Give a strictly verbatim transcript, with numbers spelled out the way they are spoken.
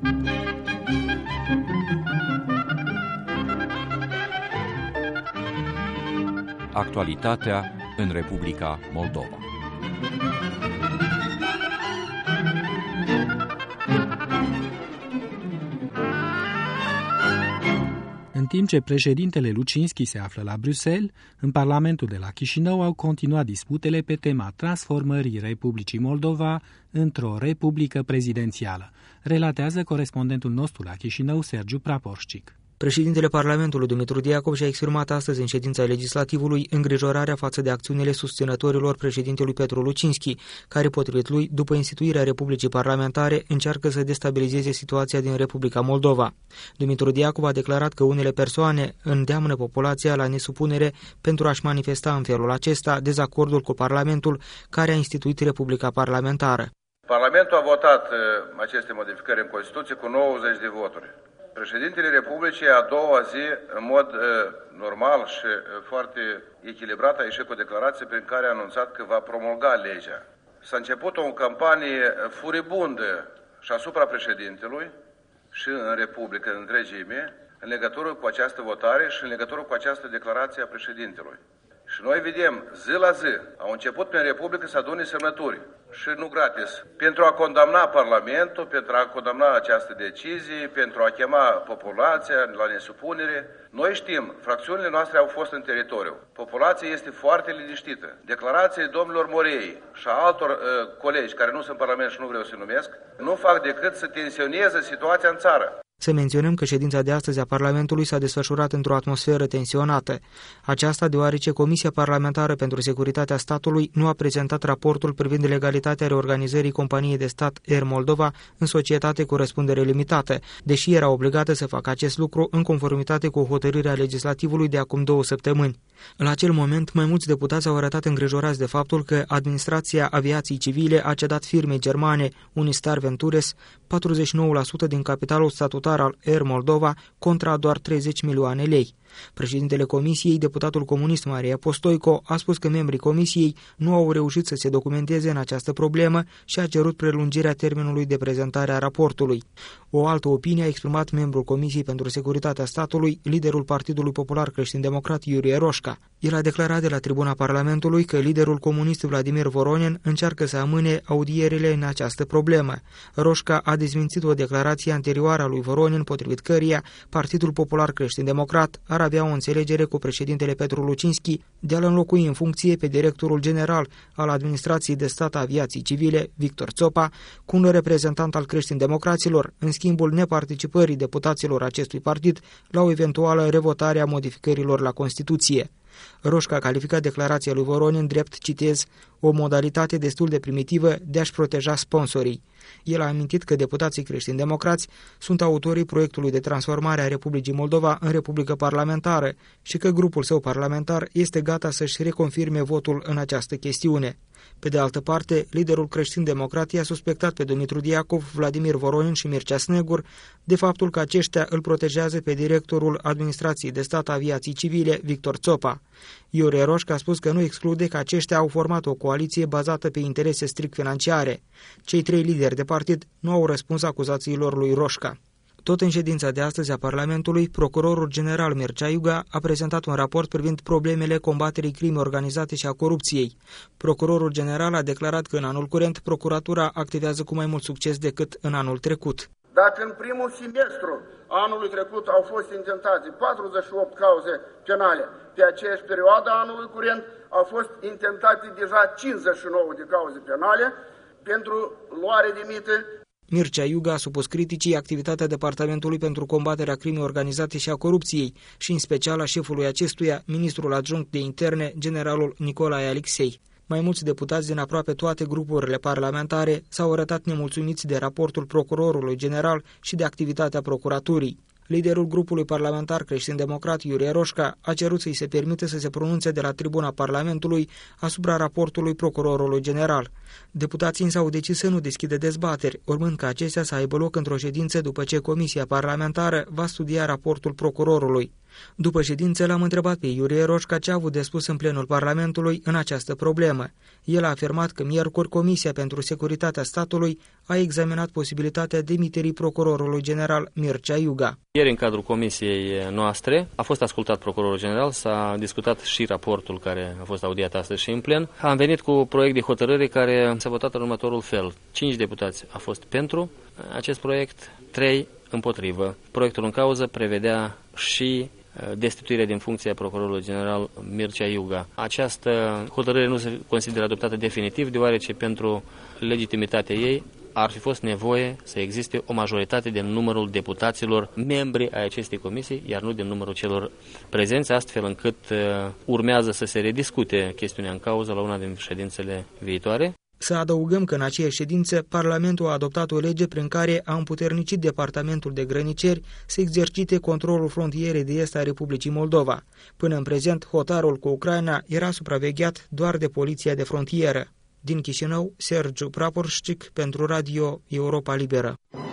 Actualitatea în Republica Moldova. În timp ce președintele Lucinski se află la Bruxelles, în Parlamentul de la Chișinău au continuat disputele pe tema transformării Republicii Moldova într-o republică prezidențială, relatează corespondentul nostru la Chișinău, Sergiu Praporșcic. Președintele Parlamentului, Dumitru Diacov, și-a exprimat astăzi în ședința legislativului îngrijorarea față de acțiunile susținătorilor președintelui Petru Lucinski, care, potrivit lui, după instituirea Republicii Parlamentare, încearcă să destabilizeze situația din Republica Moldova. Dumitru Diacov a declarat că unele persoane îndeamnă populația la nesupunere pentru a-și manifesta în felul acesta dezacordul cu Parlamentul care a instituit Republica Parlamentară. Parlamentul a votat aceste modificări în Constituție cu nouăzeci de voturi. Președintele Republicii a doua zi, în mod uh, normal și uh, foarte echilibrat, a ieșit cu o declarație prin care a anunțat că va promulga legea. S-a început o campanie furibundă și asupra președintelui și în Republică în întregime, în legătură cu această votare și în legătură cu această declarație a președintelui. Și noi vedem, zi la zi, au început prin Republică să adune semnături, și nu gratis, pentru a condamna Parlamentul, pentru a condamna această decizie, pentru a chema populația la nesupunere. Noi știm, fracțiunile noastre au fost în teritoriu. Populația este foarte liniștită. Declarațiile domnilor Morei și a altor uh, colegi care nu sunt în Parlament și nu vreau să-i numesc, nu fac decât să tensioneze situația în țară. Să menționăm că ședința de astăzi a Parlamentului s-a desfășurat într-o atmosferă tensionată. Aceasta deoarece Comisia Parlamentară pentru Securitatea Statului nu a prezentat raportul privind legalitatea reorganizării companiei de stat Air Moldova în societate cu răspundere limitată, deși era obligată să facă acest lucru în conformitate cu hotărârea legislativului de acum două săptămâni. La acel moment, mai mulți deputați au arătat îngrijorați de faptul că Administrația Aviației Civile a cedat firmei germane Unistar Ventures patruzeci și nouă la sută din capitalul statutar al Air Moldova contra doar treizeci milioane lei. Președintele Comisiei, deputatul comunist Maria Postoico, a spus că membrii Comisiei nu au reușit să se documenteze în această problemă și a cerut prelungirea termenului de prezentare a raportului. O altă opinie a exprimat membrul Comisiei pentru Securitatea Statului, liderul Partidului Popular Creștin-Democrat Iurie Roșca. El a declarat de la tribuna Parlamentului că liderul comunist Vladimir Voronin încearcă să amâne audierile în această problemă. Roșca a dezmințit o declarație anterioară a lui Voronin, potrivit căreia Partidul Popular Creștin-Democrat ar avea o înțelegere cu președintele Petru Lucinski de a-l înlocui în funcție pe directorul general al Administrației de Stat a Aviației Civile, Victor Țopa, cu un reprezentant al creștin-democraților, în schimbul neparticipării deputaților acestui partid la o eventuală revotare a modificărilor la Constituție. Roșca a calificat declarația lui Voronin drept, citez, o modalitate destul de primitivă de a-și proteja sponsorii. El a amintit că deputații creștini-democrați sunt autorii proiectului de transformare a Republicii Moldova în Republică Parlamentară și că grupul său parlamentar este gata să-și reconfirme votul în această chestiune. Pe de altă parte, liderul creștin-democrat i-a suspectat pe Dumitru Diacov, Vladimir Voronin și Mircea Snegur de faptul că aceștia îl protejează pe directorul Administrației de Stat a Aviației Civile, Victor Țopa. Iurie Roșca a spus că nu exclude că aceștia au format o coaliție bazată pe interese strict financiare. Cei trei lideri de partid nu au răspuns acuzațiilor lui Roșca. Tot în ședința de astăzi a Parlamentului, procurorul general Mircea Iuga a prezentat un raport privind problemele combaterii crimei organizate și a corupției. Procurorul general a declarat că în anul curent procuratura activează cu mai mult succes decât în anul trecut. Dacă în primul semestru anului trecut au fost intentate patruzeci și opt cauze penale, pe aceeași perioadă anului curent au fost intentate deja cincizeci și nouă de cauze penale pentru luare de mită. Mircea Iuga a supus criticii activitatea Departamentului pentru combaterea crimei organizate și a corupției și în special a șefului acestuia, ministrul adjunct de interne, generalul Nicolae Alexei. Mai mulți deputați din aproape toate grupurile parlamentare s-au arătat nemulțumiți de raportul procurorului general și de activitatea procuraturii. Liderul grupului parlamentar creștin-democrat Iurie Roșca a cerut să-i se permite să se pronunțe de la tribuna Parlamentului asupra raportului procurorului general. Deputații însă au decis să nu deschidă dezbateri, urmând ca acestea să aibă loc într-o ședință după ce Comisia Parlamentară va studia raportul procurorului. După ședință l-am întrebat pe Iurie Roșca ce a avut de spus în plenul Parlamentului în această problemă. El a afirmat că miercuri Comisia pentru Securitatea Statului a examinat posibilitatea demiterii procurorului general Mircea Iuga. Ieri, în cadrul comisiei noastre, a fost ascultat procurorul general, s-a discutat și raportul care a fost audiat astăzi și în plen. Am venit cu proiect de hotărâre care s-a votat în următorul fel. Cinci deputați a fost pentru acest proiect, trei împotrivă. Proiectul în cauză prevedea și destituirea din funcția procurorului general Mircea Iuga. Această hotărâre nu se consideră adoptată definitiv, deoarece pentru legitimitatea ei ar fi fost nevoie să existe o majoritate din numărul deputaților membri ai acestei comisii, iar nu din numărul celor prezenți, astfel încât urmează să se rediscute chestiunea în cauză la una din ședințele viitoare. Să adăugăm că în aceeași ședință, Parlamentul a adoptat o lege prin care a împuternicit Departamentul de Grăniceri să exercite controlul frontierei de est a Republicii Moldova. Până în prezent, hotarul cu Ucraina era supravegheat doar de Poliția de Frontieră. Din Chișinău, Sergiu Praporșcic pentru Radio Europa Liberă.